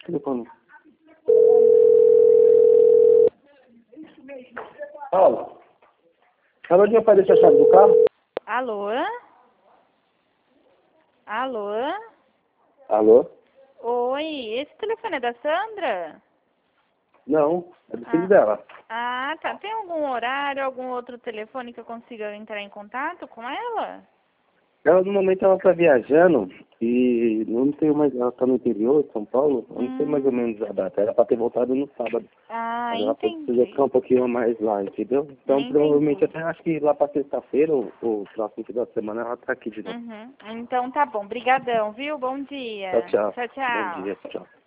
telefone. Paulo, acabou de aparecer a chave do carro? Alô? Alô? Alô? Oi, esse telefone é da Sandra? Não, é do filho dela. Ah, tá. Tem algum horário, algum outro telefone que eu consiga entrar em contato com ela? Ela, no momento, ela tá viajando e não tenho mais... Ela tá no interior de São Paulo, eu não sei mais ou menos a data. Era pra ter voltado no sábado. Ah, Mas ela precisa entendi. ficar um pouquinho mais lá, entendeu? Então, Entendi. provavelmente, até acho que lá pra sexta-feira ou próximo final de semana, ela tá aqui de novo. Uhum. Então tá bom. Brigadão, viu? Bom dia. Tchau, tchau. Tchau, Bom tchau. dia, tchau.